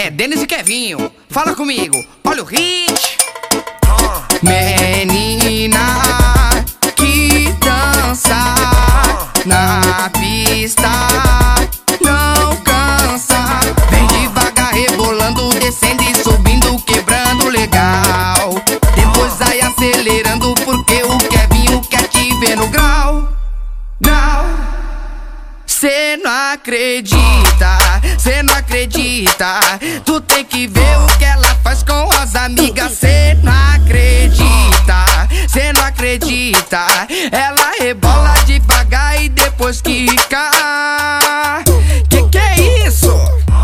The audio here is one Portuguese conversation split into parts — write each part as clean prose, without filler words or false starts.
É Denis e Kevinho, fala comigo, olha o hit. Menina que dança na pista não cansa. Vem devagar rebolando, descendo e subindo, quebrando legal. Depois vai acelerando porque o Kevinho quer te ver no grau. Cê não acredita, cê não acredita. Tu tem que ver o que ela faz com as amigas. Cê não acredita, cê não acredita. Ela rebola devagar e depois quica. Que é isso?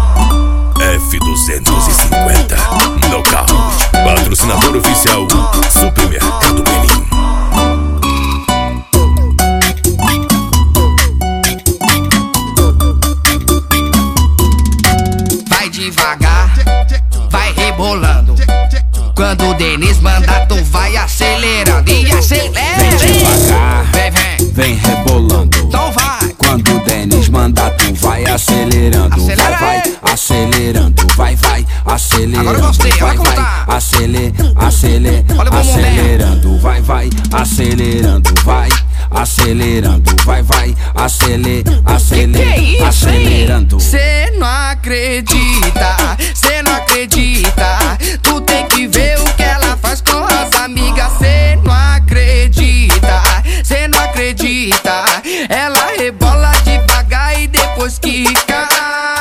F250 Knockout, patrocinador oficial Supermercado Benim. Devagar, vai rebolando. Quando o Denis manda, tu vai acelerando. E acelera. Vem devagar, vem rebolando. Então vai. Quando o Denis manda, tu vai acelerando. Acelera, vai, acelerando. Vai, acelerando. Agora eu gostei, olha como tá. Acelerando. Vai, acelerando. Vai, acelerando. Vai, acelerando. Cê não acredita, cê não acredita. Tu tem que ver o que ela faz com as amigas. Cê não acredita, cê não acredita. Ela rebola devagar e depois quica.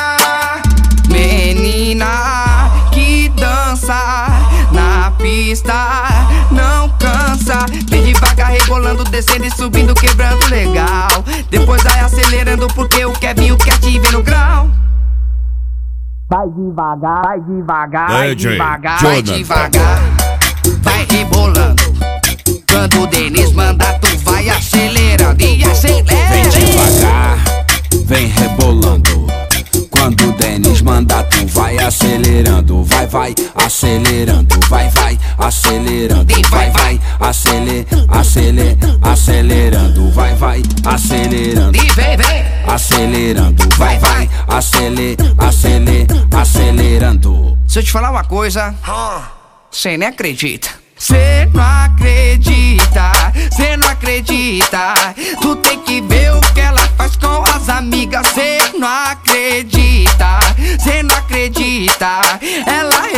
Menina que dança na pista não cansa. Vem devagar rebolando, descendo e subindo, quebrando legal. Depois vai acelerando porque o Kevinho quer te ver no grau. Vai devagar, vai devagar, vai devagar, vai devagar. Vai rebolando. Quando o Denis manda, tu vai acelerando. E acelera. Vem devagar, vem rebolando. Quando o Denis manda, tu vai acelerando. Vai, acelerando. Vai, acelerando. Vai, acelerando. Vai, acelerando. E vem. Acelerando. Vai, acelerando. Se eu te falar uma coisa, cê nem acredita. Cê não acredita, cê não acredita. Tu tem que ver o que ela faz com as amigas. Cê não acredita, cê não acredita. Ela